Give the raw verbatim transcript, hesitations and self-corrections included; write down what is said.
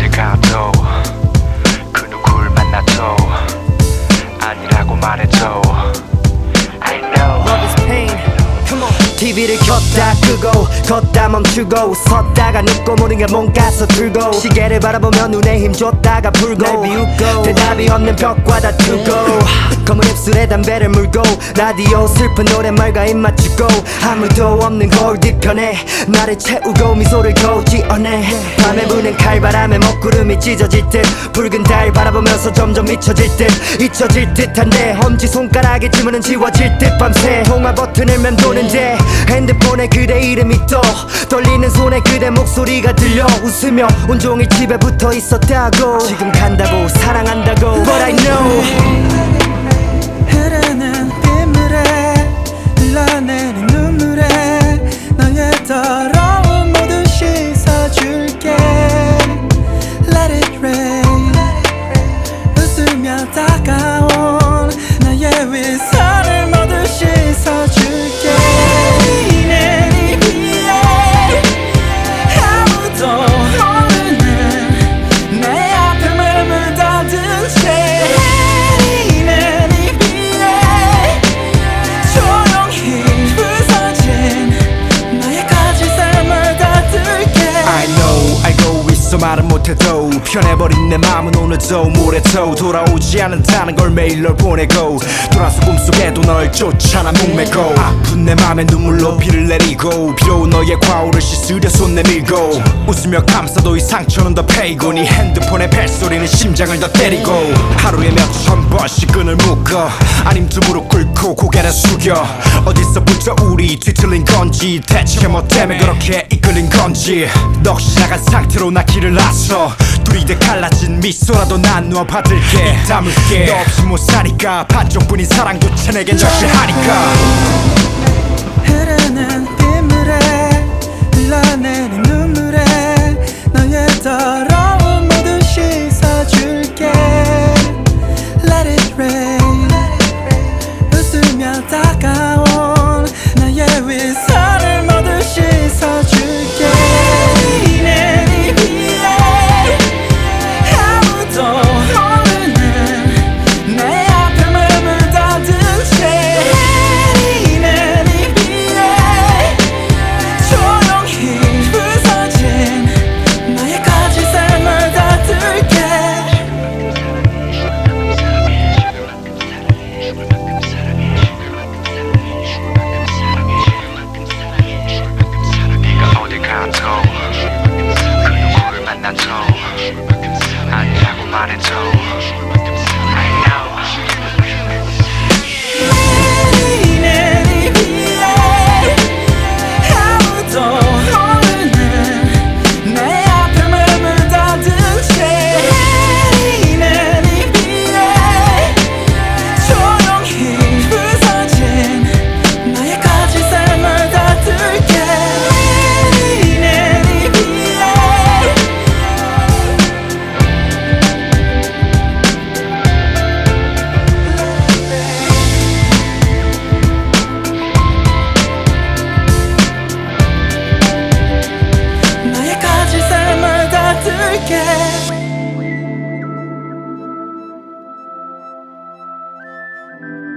어딜 가도 그 누굴 만나도 아니라고 말해도 I know Love is pain. Come on. 티비를 켰다 끄고 걷다 멈추고 섰다가 눕고 모든 게 뭔가 서툴고 시계를 바라보며 눈에 힘 줬다가 풀고 날 비웃고 대답이 없는 벽과 다투고 검은 입술에 담배를 물고 라디오 슬픈 노랫말과 입 맞추고 아무도 없는 거울 뒤편에 나를 채우고 미소를 겨우 지어내 밤에 부는 칼바람에 먹구름이 찢어질 듯 붉은 달 바라보면서 점점 미쳐질 듯 잊혀질 듯한데 엄지손가락에 지문은 지워질 듯 밤새 통화 버튼을 맴도는데 핸드폰에 그대 이름이 떠 떨리는 손에 그대 목소리가 들려 웃으며 온종일 집에 붙어 있었다고 지금 간다고 사랑한다고 But I know 흐르는 빗물에 흘러내린 눈물에 너의 더러운 모든 씻어줄게 Let it rain 웃으며 다가온 나의 위선을 모두 씻어줄게 내리 위에 아무도 모르는 내 아픔을 묻어둔 채 말은 못해도 편해버린 내 마음은 오늘도 모레도 돌아오지 않는다는 걸 매일 널 보내고 돌아서 꿈속에도 널 쫓아 난 목매고 아픈 내 맘에 눈물로 비를 내리고 비로운 너의 과오를 씻으려 손 내밀고 웃으며 감싸도 이 상처는 더 패이고 네 핸드폰의 벨소리는 심장을 더 때리고 하루에 몇천 번씩 끈을 묶어 아님 두 무릎 꿇고 고개를 숙여 어디서부터 우리 뒤틀린 건지 대체 뭐 때문에 그렇게 이끌린 건지 넋이 나간 상태로 나 길을 나서 둘이 돼 갈라진 미소라도 나누어 받을게 담을게 너 없이 못 사니까 반쪽뿐인 사랑조차 내겐 절실하니까 흐르는 빗물에 흘러내린 눈물에 너의 더러운 모두 씻어줄게 Let it rain 웃으며 다가온 나의 위선을 모두 씻어줄게 아니라고 말해도 I know 내리 위에 아무도 모르는 내 아픔을 묻어둔 채 내리 위에 조용히 부서진 나의 거짓 삶을 닫을게 again.